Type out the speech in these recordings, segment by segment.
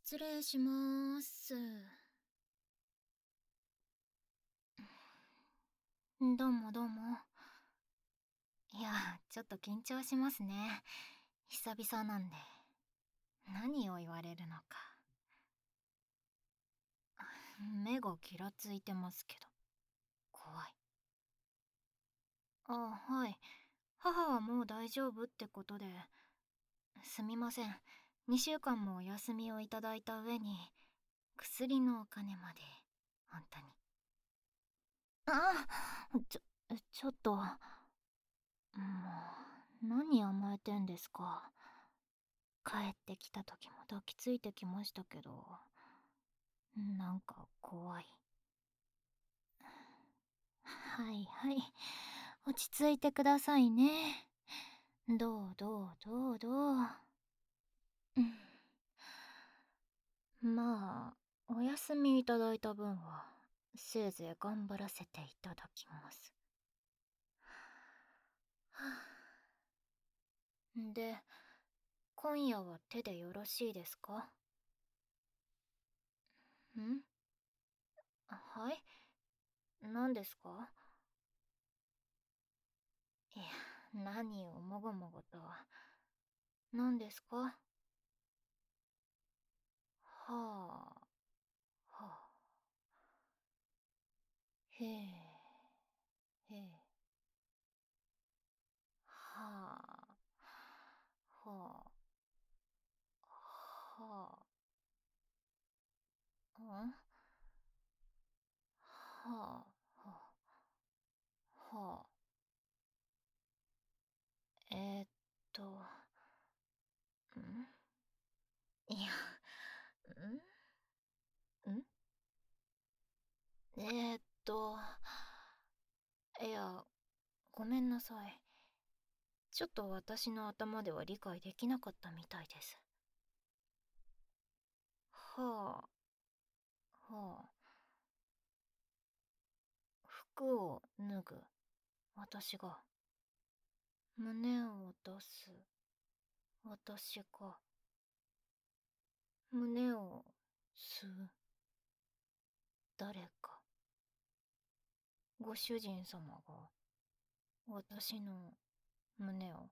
失礼しまーす。どうもどうも。いや、ちょっと緊張しますね。久々なんで。何を言われるのか。目がギラついてますけど。怖い。あ、はい。母はもう大丈夫ってことで。すみません。2週間もお休みをいただいた上に、薬のお金まで。本当に。あ、ちょっと。もう、何甘えてんですか。帰ってきた時も抱きついてきましたけど、なんか怖い。はいはい。落ち着いてくださいね。どう。まあ、お休みいただいた分は、せいぜい頑張らせていただきます。で、今夜は手でよろしいですか？ん？はい？何ですか？いや、何をもごもごと。何ですか？はあ、はあ。へえ、へえ。はあ、はあ、はあ、はあ、はあ。えーっと、いや、んえーっと、いや、ごめんなさい。ちょっと私の頭では理解できなかったみたいです。はあ、はあ。服を脱ぐ。私が。胸を出す。私が。胸を吸う。誰か。ご主人様が私の胸を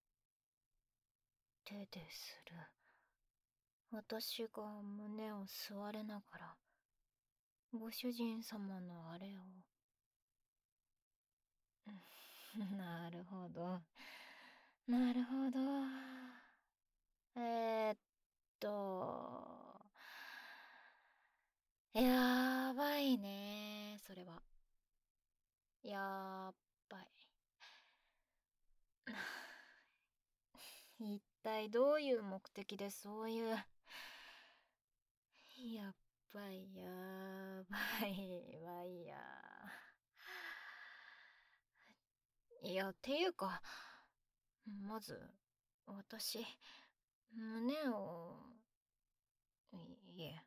手でする。私が胸を吸われながらご主人様のあれを。なるほど、なるほど。えーっとやばいね、それは。やばい。一体どういう目的でそういう。やっばいやばいわいや。いや、っていうか、まず、私、胸を、いえ、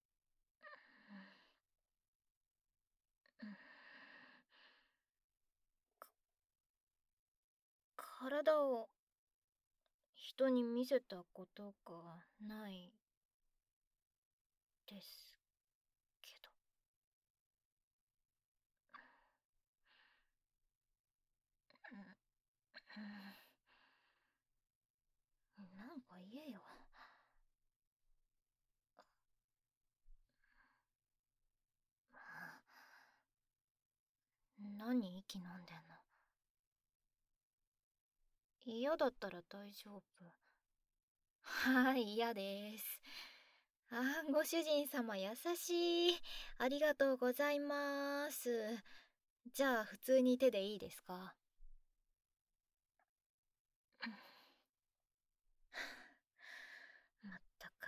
体を人に見せたことがないですけど。なんか言えよ。何息飲んでんの？嫌だったら大丈夫。はい、嫌です。ご主人様優しい。ありがとうございます。じゃあ、普通に手でいいですか？まったく。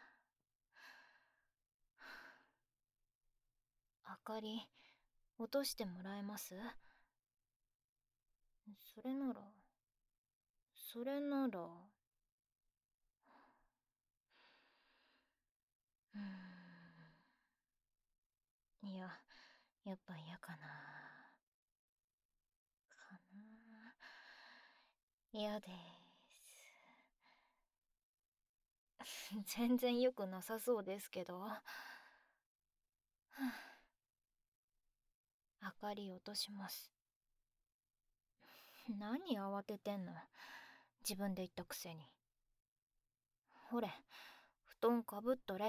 明かり、落としてもらえます？それなら、それなら。ういや、やっぱ嫌かな。かな。嫌です。 全然良くなさそうですけど。明かり落とします。何慌ててんの。自分で言ったくせに。ほれ、布団かぶっとれ。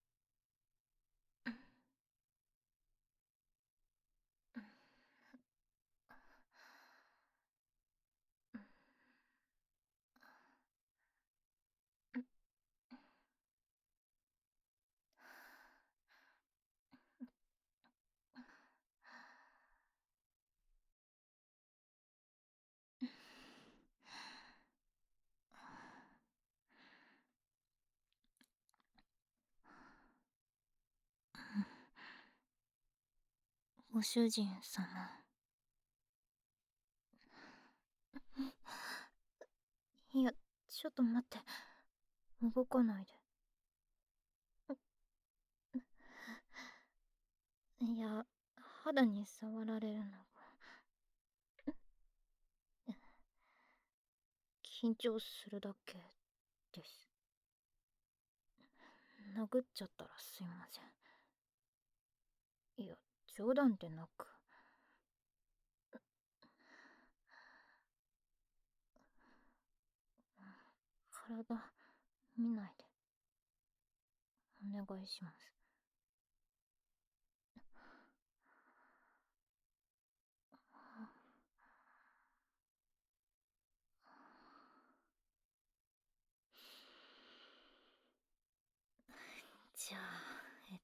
ご主人様。いや、ちょっと待って。動かないで。いや、肌に触られるのが緊張するだけです。殴っちゃったらすいません。いや、冗談でなく。体見ないで。お願いします。じゃあ、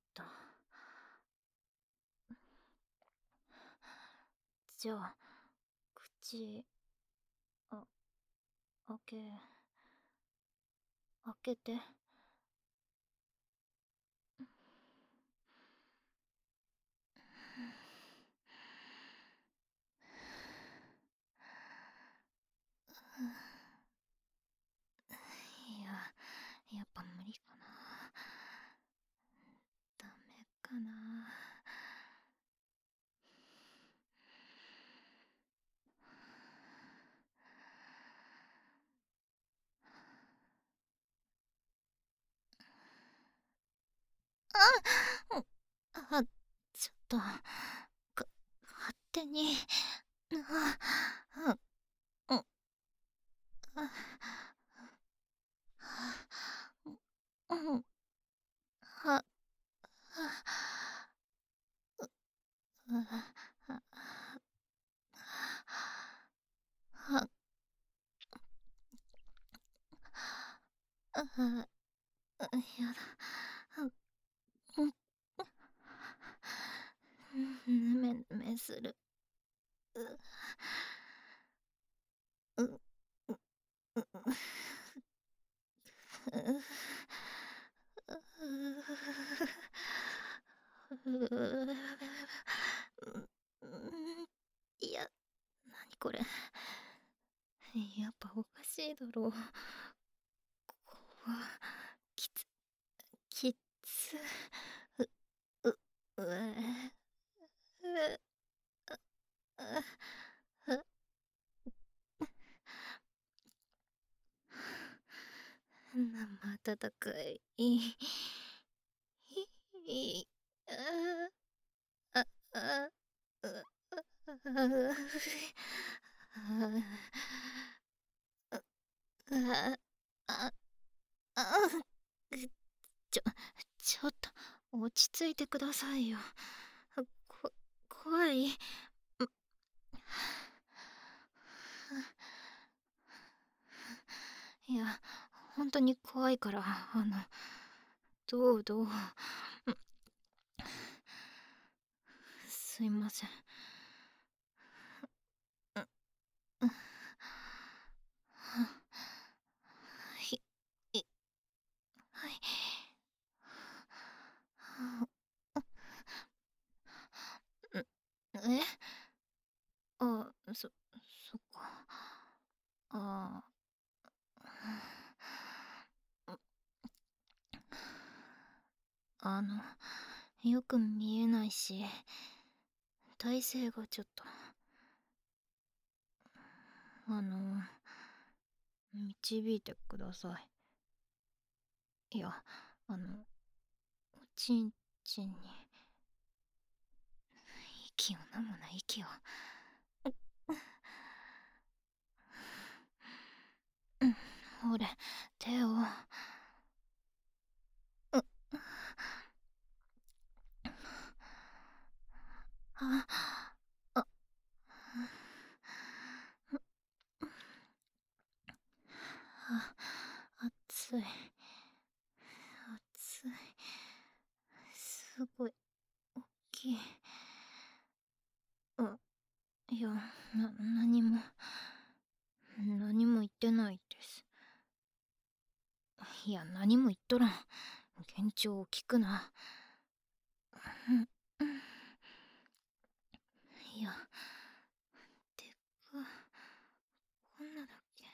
じゃあ、口、あ、開けて。いや、やっぱ無理かな。ダメかな。あ、ちょっと、勝手に、あ、うん、うん、は、は、やだ。ぬめぬめする。う、う、う、いや、なにこれ。やっぱおかしいだろう。ここは、きつ、きつ、う、う、うえ、う、生温かい。あ、あ、あ、あ、ちょ、ちょっと、落ち着いてくださいよ。こ、怖い。いや、本当に怖いから、どう、すいません。ひ、い、はい。え、そっか。ああの、よく見えないし、体勢がちょっと、導いてください。 いや、おちんちんに息を飲むな、息を。ほれ、手を。あ、あ、熱い、熱い、すごい、大きい。いや、何も言ってないです。いや、何も言っとらん。幻聴を聞くな。いや、てか、こんなだっけ。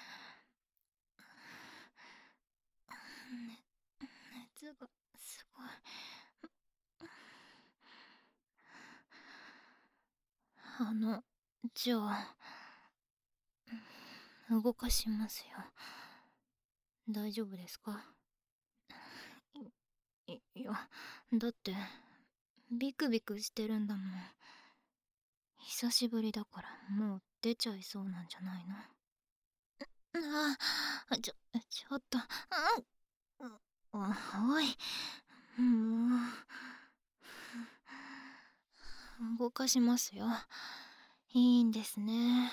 ね、熱がすごい。じゃあ、動かしますよ。大丈夫ですか？いや、だって、ビクビクしてるんだもん。久しぶりだから、もう出ちゃいそうなんじゃないの？ちょっと、おい、も動かしますよ。いいんですね。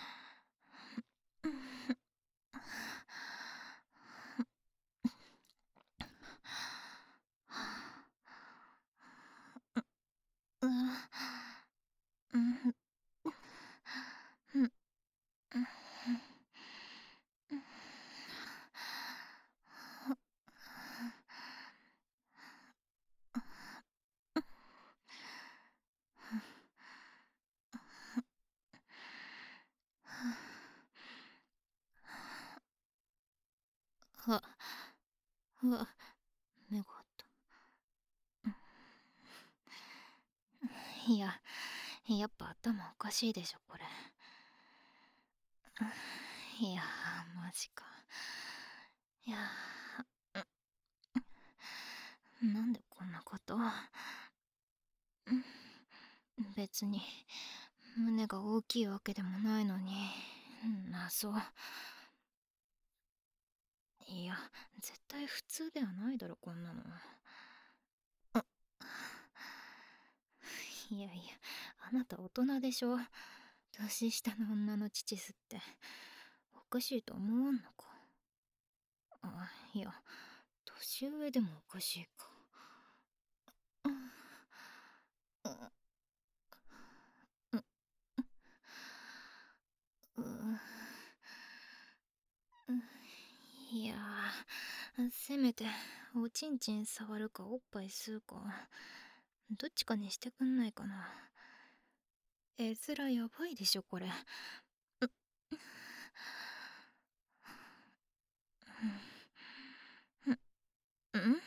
うん、うん、うん、あ、うわ、目があった。いや、やっぱ頭おかしいでしょ、これ。いやマジか。いやなんでこんなこと。別に胸が大きいわけでもないのに謎。いや絶対普通ではないだろこんなの。いやいや、あなた大人でしょ。年下の女の乳吸っておかしいと思わんのか？いや年上でもおかしいか。ういやせめておちんちん触るかおっぱい吸うかどっちかにしてくんないかな。絵面やばいでしょこれ。ん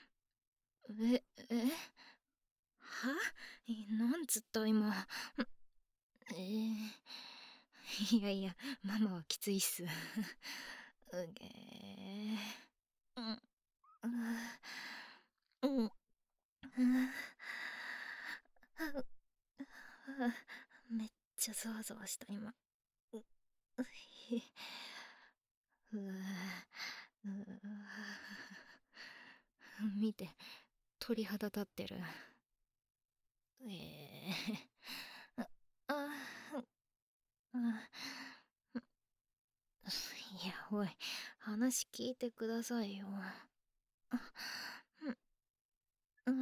はなんつった今。いやいやママはきついっす。うげー。うんめっちゃゾワゾワした今。うひうわうわ見て鳥肌立ってる。ああいやおい話聞いてくださいよ。うん、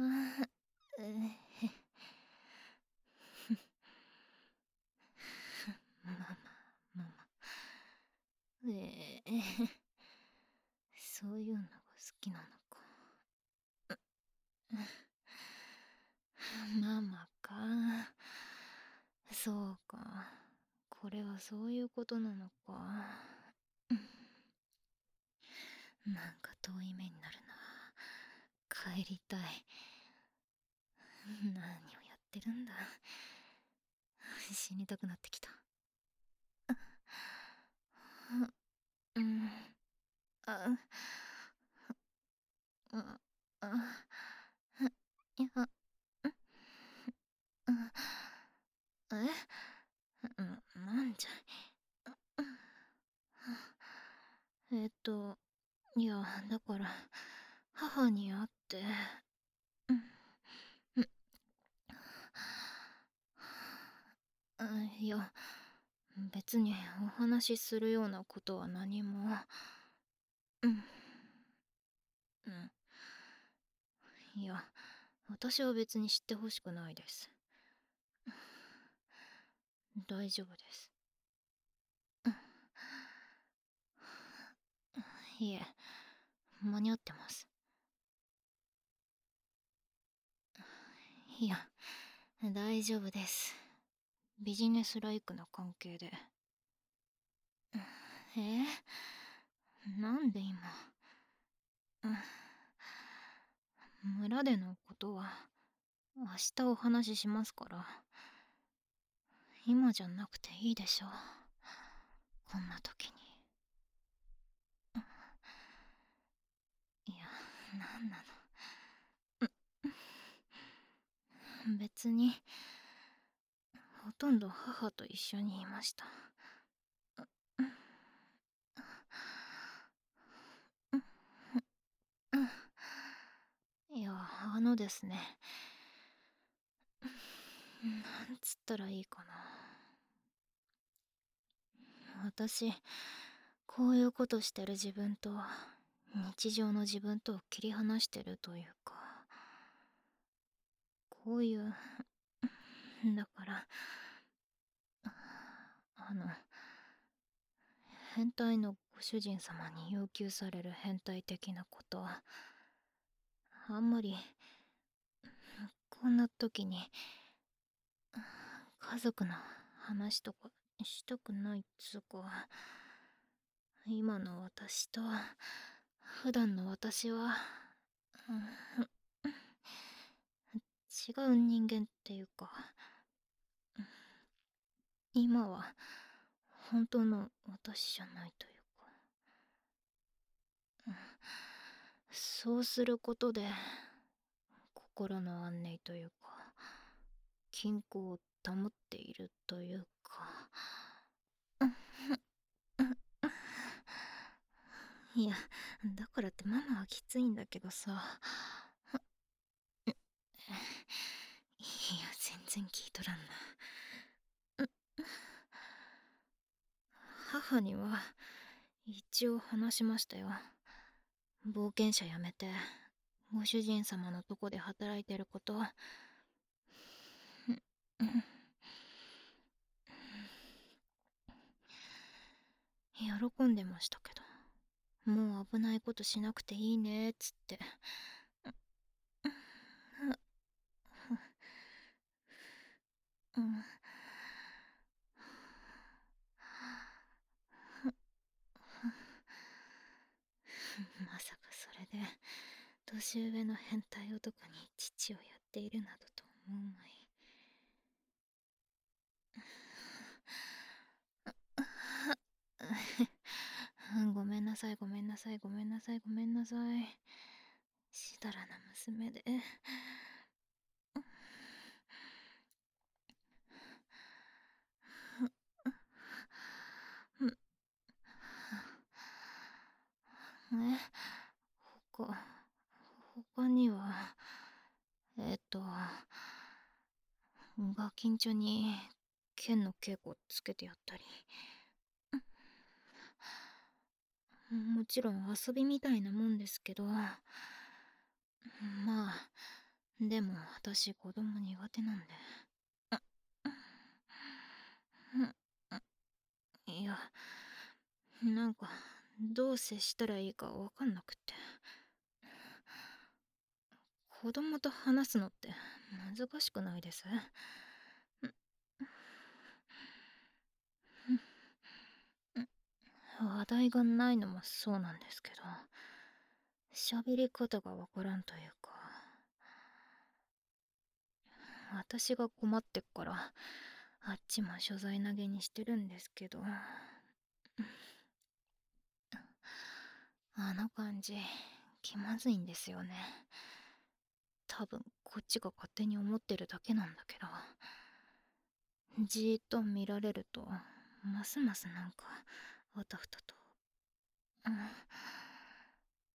ママママそういうのが好きなのか。ママか。そうか。これはそういうことなのか。なんか遠い目になるな。帰りたい。何をやってるんだ。死にたくなってきた。うん。あや、だから母に会って、うん、いや、別にお話しするようなことは何も。うん、うん。いや、私は別に知ってほしくないです。大丈夫です。いえ、間に合ってます。いや、大丈夫です。ビジネスライクな関係で。なんで今。村でのことは明日お話ししますから。今じゃなくていいでしょ。こんな時に。いや、なんなの。別に、ほとんど母と一緒にいました。いや、ですね。なんつったらいいかな。私、こういうことしてる自分と、日常の自分とを切り離してるというか、こういう、だから、あの、変態のご主人様に要求される変態的なこと、あんまり、こんな時に、家族の話とかしたくないっつうか、今の私と、普段の私は、違う人間っていうか、今は本当の私じゃないというか、そうすることで心の安寧というか、均衡を保っているというか。いや、だからってママはきついんだけどさ。いや、全然聞いとらんな。母には一応話しましたよ。冒険者やめてご主人様のとこで働いてること。喜んでましたけど、もう危ないことしなくていいねっつって。うん、まさかそれで年上の変態男に父をやっているなどと思うまい。ごめんなさい、ごめんなさい、ごめんなさい、ごめんなさい。しだらな娘で。他、他には、ガキンチョに剣の稽古つけてやったり、もちろん遊びみたいなもんですけど、まあ、でも私子供苦手なんで。いや、なんか、どう接したらいいかわかんなくて。子供と話すのって難しくないです？話題がないのもそうなんですけど、喋り方がわからんというか、私が困ってっからあっちも所在投げにしてるんですけど、あの感じ気まずいんですよね。多分こっちが勝手に思ってるだけなんだけど、じーっと見られるとますますなんかあたふたと。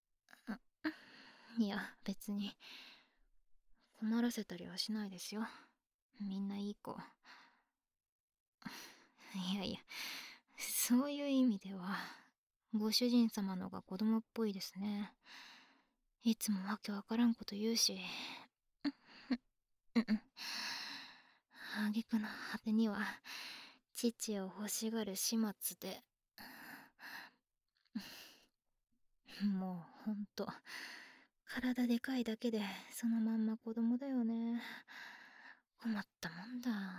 いや、別に困らせたりはしないですよ。みんないい子。いやいや、そういう意味ではご主人様のが子供っぽいですね。いつもわけわからんこと言うし。挙句の果てには父を欲しがる始末で。もうほんと体でかいだけでそのまんま子供だよね。困ったもんだ。は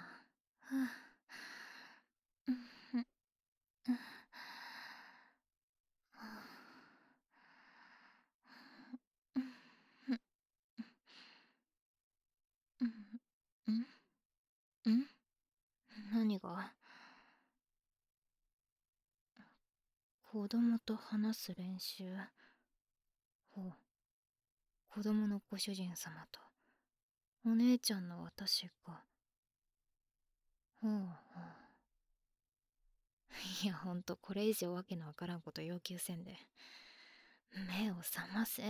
ん何が？子供と話す練習。ほう。子供のご主人様とお姉ちゃんの私が。ほうほう。いや、ほんとこれ以上わけのわからんこと要求せんで。目を覚ませ。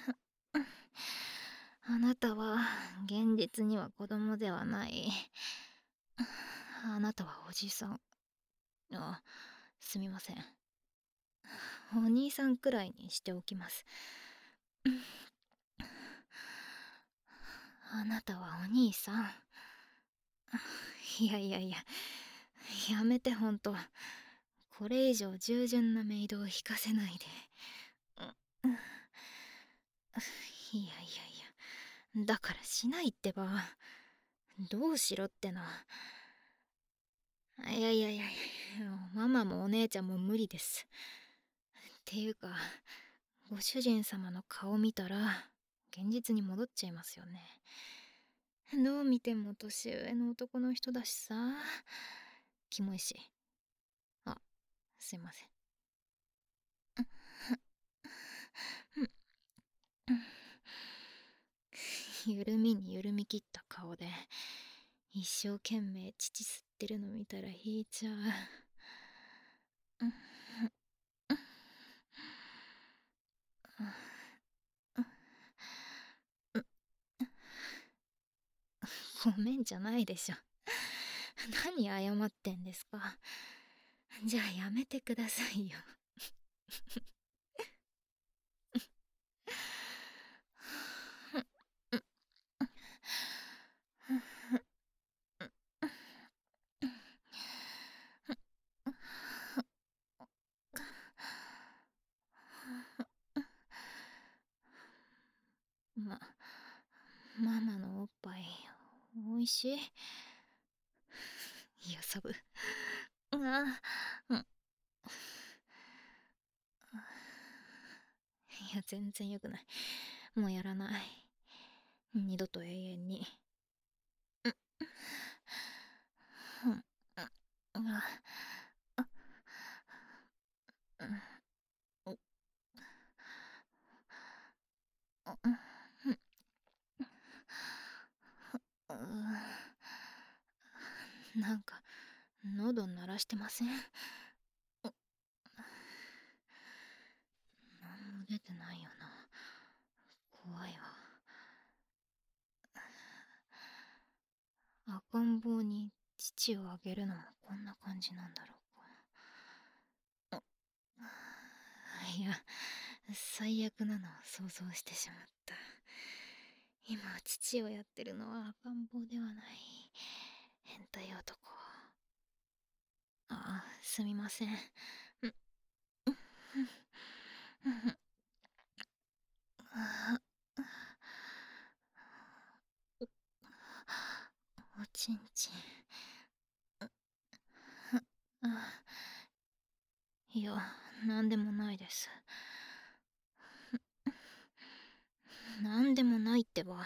あなたは現実には子供ではない。あなたはおじさん。あ、すみません。お兄さんくらいにしておきます。あなたはお兄さん。いやいやいや、やめてほんと。これ以上従順なメイドを引かせないで。いやいやいや、だからしないってば。どうしろっての。いやいやいやいや、ママもお姉ちゃんも無理です。っていうか、ご主人様の顔見たら現実に戻っちゃいますよね。どう見ても年上の男の人だしさ。キモいし。あ、すいません。緩みに緩み切った顔で一生懸命乳吸ってるの見たら引いちゃう。ごめんじゃないでしょ。何謝ってんですか。じゃあやめてくださいよ。ま、ママのおっぱいおいしい？いや、サブ。うん。いや、全然よくない。もうやらない。二度と永遠に。うん。なんか喉鳴らしてません？何も出てないよな。怖いわ。赤ん坊に乳をあげるのもこんな感じなんだろうか。いや、最悪なのを想像してしまった。今父をやってるのは赤ん坊ではない。変態男。あ、すみません。おちんちん。いや、なんでもないです。なんでもないってば。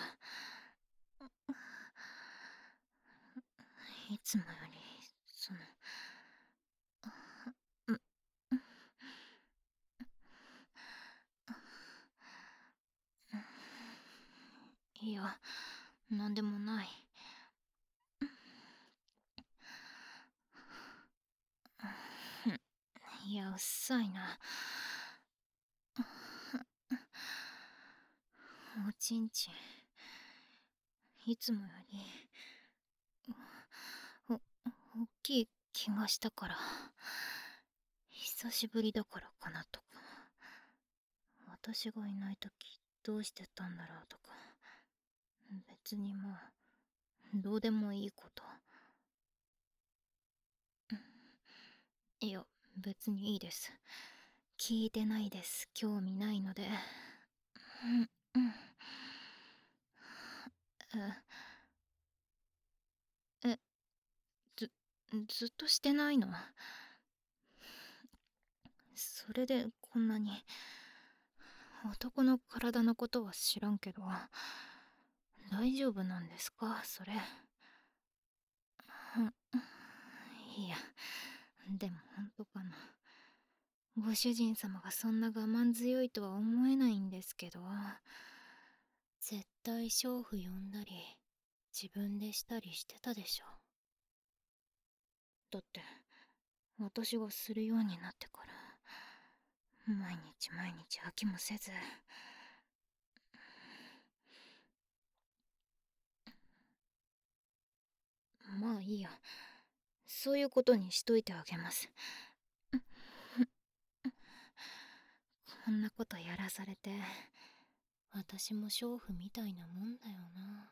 いつもよりそのいや、なんでもない。いや、うっさいな。 ちんちん、いつもよりお大きい気がしたから、久しぶりだからかなとか、私がいない時どうしてたんだろうとか、別にもうどうでもいいこと。いや、別にいいです。聞いてないです。興味ないので。うんうん。え、ずずっとしてないの？それでこんなに。男の体のことは知らんけど、大丈夫なんですかそれ？いや、でも本当かな。ご主人様がそんな我慢強いとは思えないんですけど、絶対娼婦呼んだり自分でしたりしてたでしょ。だって私がするようになってから毎日毎日飽きもせず。まあいいや、そういうことにしといてあげます。こんなことやらされて、私も娼婦みたいなもんだよな。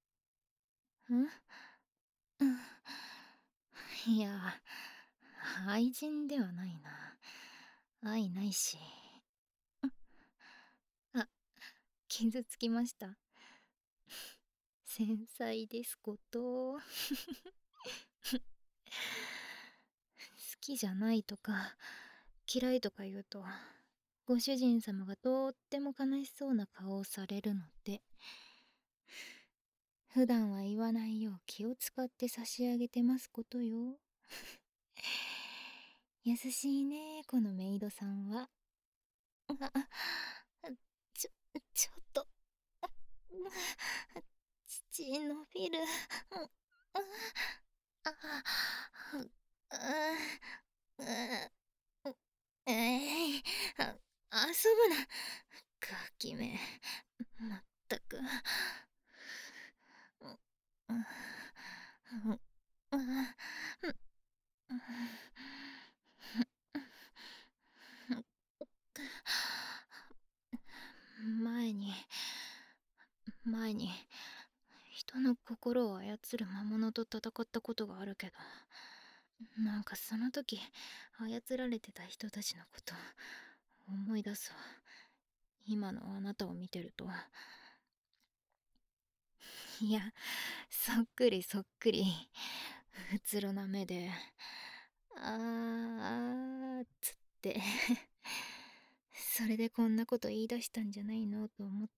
いや、愛人ではないな。愛ないし。あ、傷つきました？繊細ですこと。好きじゃないとか嫌いとか言うと、ご主人様がとっても悲しそうな顔をされるので、普段は言わないよう気を使って差し上げてますことよ。優しいねこのメイドさんは。あ、ちょちょっと、乳伸びる。あ、遊ぶなガキめ、まったく。前に前に人の心を操る魔物と戦ったことがあるけど、なんかその時操られてた人たちのこと思い出すわ。今のあなたを見てると。いや、そっくりそっくり。うつろな目でつってそれでこんなこと言い出したんじゃないのと思って。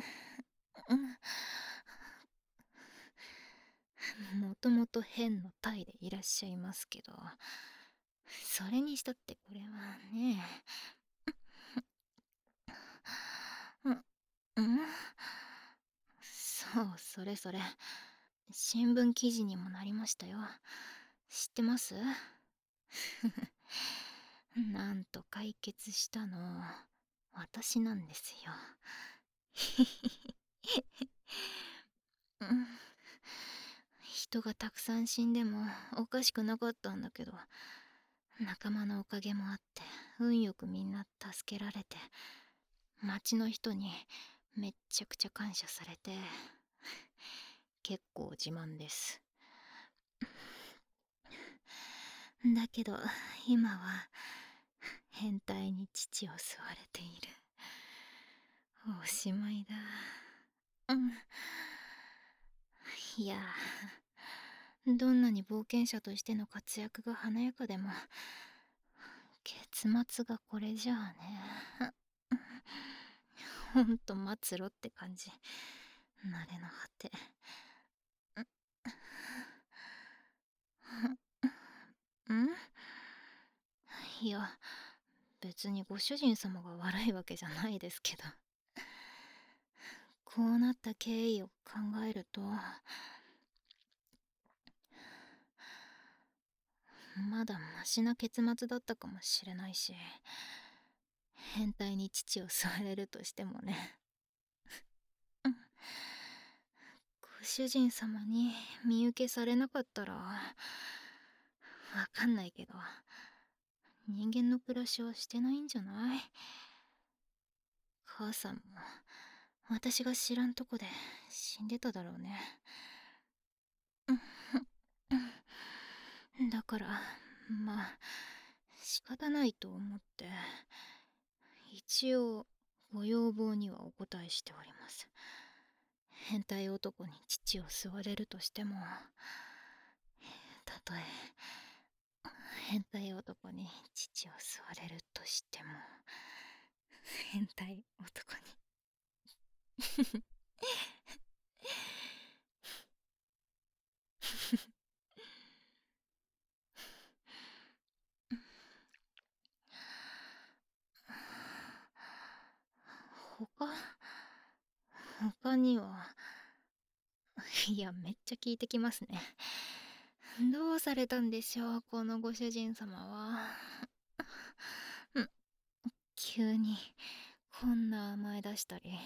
もともと変の体でいらっしゃいますけど、それにしたってこれはね。そう、それそれ。新聞記事にもなりましたよ。知ってます？なんと解決したの私なんですよ。人がたくさん死んでもおかしくなかったんだけど、仲間のおかげもあって運よくみんな助けられて、町の人にめっちゃくちゃ感謝されて、結構自慢です。だけど今は変態に乳を吸われている。おしまいだ。いや、どんなに冒険者としての活躍が華やかでも結末がこれじゃあね。ほんと末路って感じ。慣れの果て。いや、別にご主人様が悪いわけじゃないですけど、こうなった経緯を考えると、まだマシな結末だったかもしれないし、変態に乳を吸われるとしてもね。 主人様に見受けされなかったら、わかんないけど、人間の暮らしはしてないんじゃない？母さんも、私が知らんとこで死んでただろうね。だから、まあ、仕方ないと思って、一応、ご要望にはお答えしております。変態男に父を吸われるとしても、たとえ変態男に父を吸われるとしても、変態男に他には、いや、めっちゃ聞いてきますね。どうされたんでしょう、このご主人様は。急にこんな甘え出したり。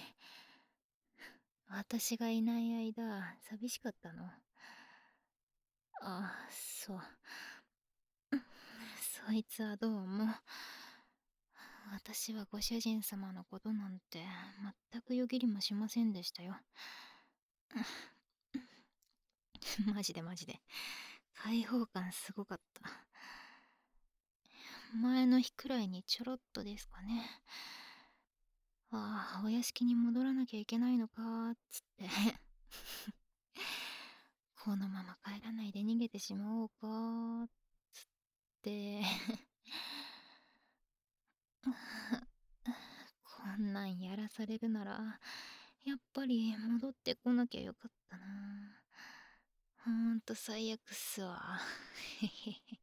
私がいない間、寂しかったの？あ、そう。そいつはどうも。私はご主人様のことなんて全くよぎりもしませんでしたよ。マジでマジで。開放感すごかった。前の日くらいにちょろっとですかね。ああ、お屋敷に戻らなきゃいけないのかーっつってこのまま帰らないで逃げてしまおうかーっつってこんなんやらされるなら、やっぱり戻ってこなきゃよかったな。ほんと最悪っすわ。へへへ。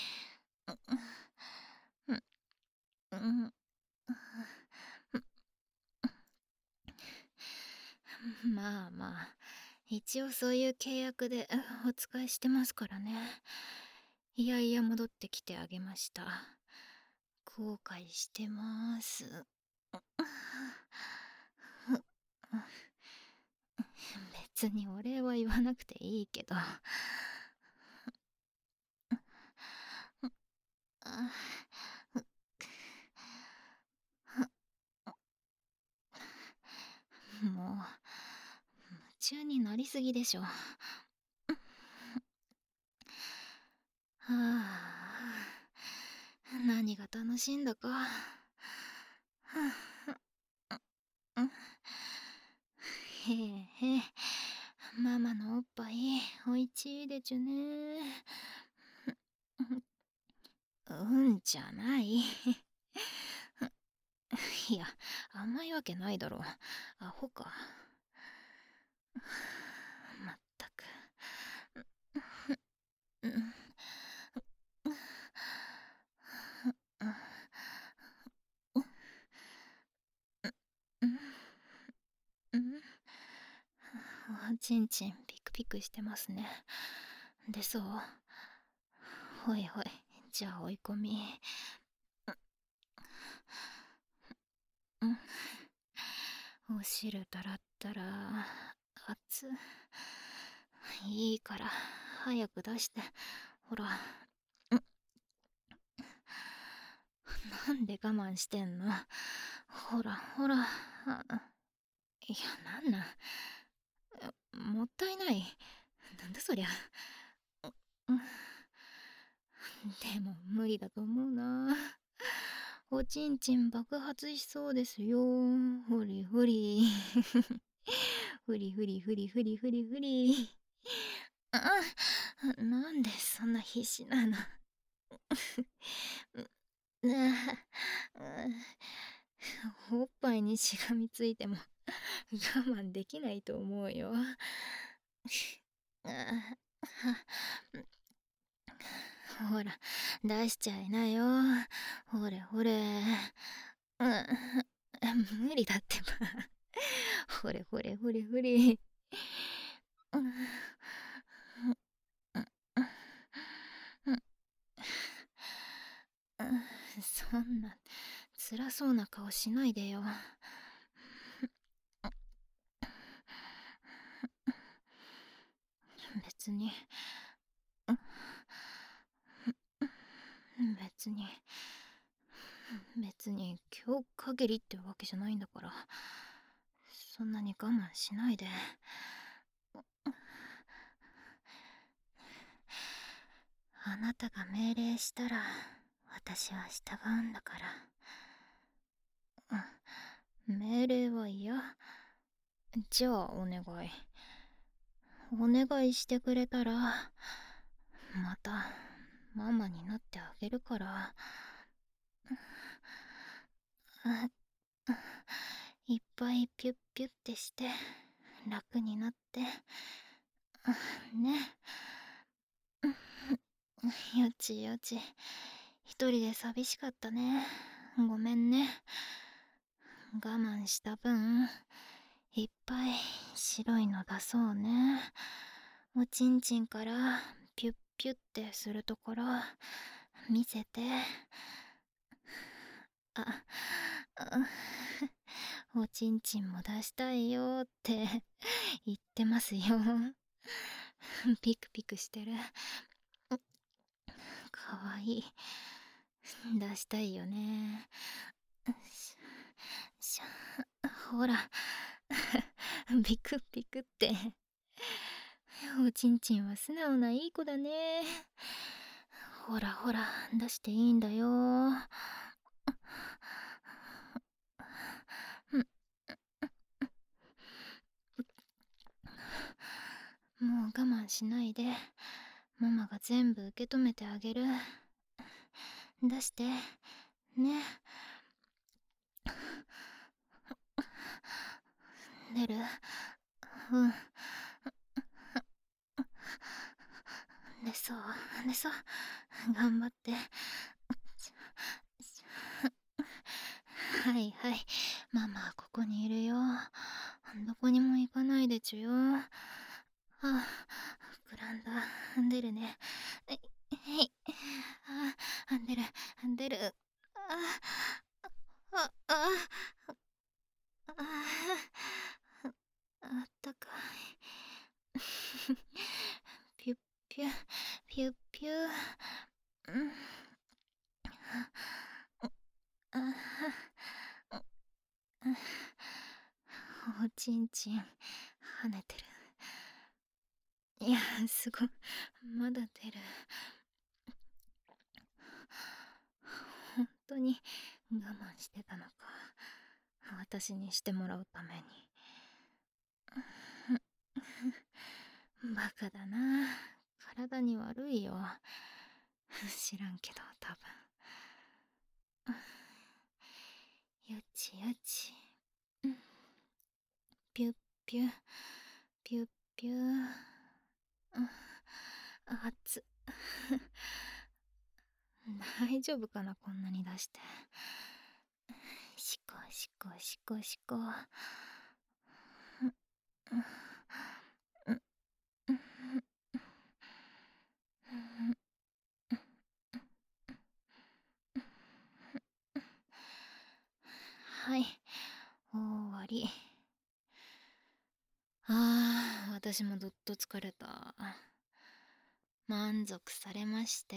うん、うん、まあまあ、一応そういう契約でお使いしてますからね。いやいや戻ってきてあげました。後悔してます。別にお礼は言わなくていいけど。もう夢中になりすぎでしょ。はあ、何が楽しいんだか。はあ、へえへえ、ママのおっぱいおいちいでちゅね。うんじゃない。いや、甘いわけないだろ。アホか。まったく。おちんちんピクピクしてますね。でそう。ほいほい、じゃあ追い込み。お汁たらったら熱いいから早く出して。ほら。なんで我慢してんの？ほらほら。いや、もったいない。なんだそりゃ。でも無理だと思うな。おちんちん爆発しそうですよ。ふりふり。ふりふりふりふりふりふり。なんでそんな必死なの？おっぱいにしがみついても我慢できないと思うよ。ほら、出しちゃいなよ。ほれほれ。無理だってば。ほれほれほれほれ。そんな辛そうな顔しないでよ。 別に別に別に今日限りってわけじゃないんだから、そんなに我慢しないで。あなたが命令したら私は従うんだから。命令は嫌？じゃあお願い。お願いしてくれたらまたママになってあげるから。いっぱいピュッピュッてして楽になってね。よちよち、一人で寂しかったね。ごめんね。我慢した分いっぱい白いの出そうね。おちんちんからピュッピュッてするところ見せて。あ、おちんちんも出したいよって言ってますよ。ピクピクしてる。かわいい。出したいよね。ほらピクピクっておちんちんは素直ないい子だね。ほらほら出していいんだよ。もう我慢しないで、ママが全部受け止めてあげる。出してね。出る？うん。出そう出そう、頑張って。はいはい、ママここにいるよ。どこにも行かないでちゅよ。あ、膨らんだ。出るね。えい、あ、出る出る。ああったかい。ピュッピュピュッピュ。うんおちんちん跳ねてる。いや、すごい、まだ出る。本当に我慢してたのか、私にしてもらうために。バカだな。体に悪いよ。知らんけど多分。よちよち。ピュッピュピュッピュ。熱っ。大丈夫かな、こんなに出して。しこしこしこしこ。はい、終わり。私もどっと疲れた。満足されまして。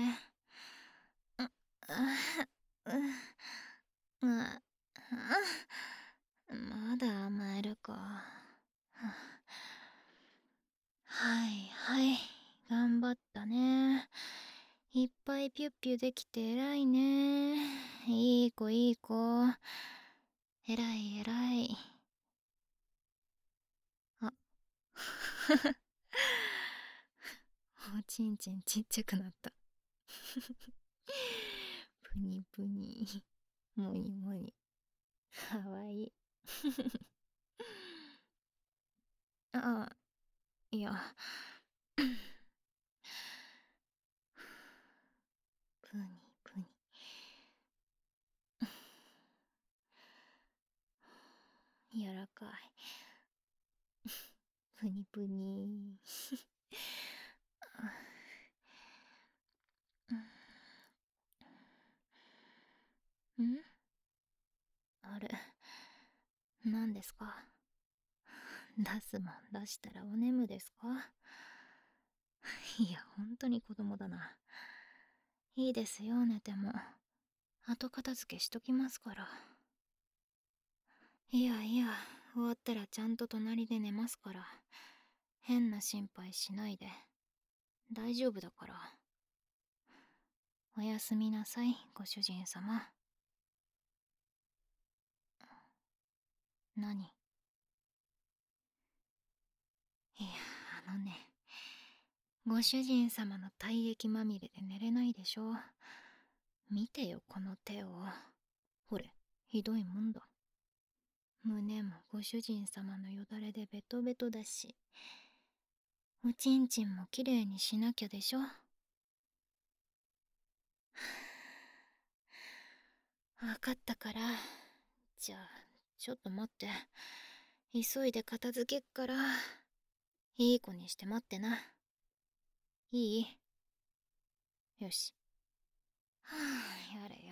まだ甘えるか。はいはい、頑張ったね。いっぱいピュッピュできて偉いね。いい子いい子。偉い偉い。あおちんちんちっちゃくなった。プニプニ、モニモニ、かわいい。あ、いや、プニプニ。柔らかい。プニプニ。ん？あれ、何ですか？出すもん出したらお眠ですか？ いや、本当に子供だな。いいですよ、寝ても。後片付けしときますから。いやいや、終わったらちゃんと隣で寝ますから。変な心配しないで。大丈夫だから。おやすみなさい、ご主人様。何？いや、ご主人様の体液まみれで寝れないでしょ。見てよ、この手を。ほれ、ひどいもんだ。胸もご主人様のよだれでベトベトだし、おちんちんもきれいにしなきゃでしょ。わかったから。じゃあ、ちょっと待って。急いで片付けっから。いい子にして待ってな。いい？よし。はあ、やれ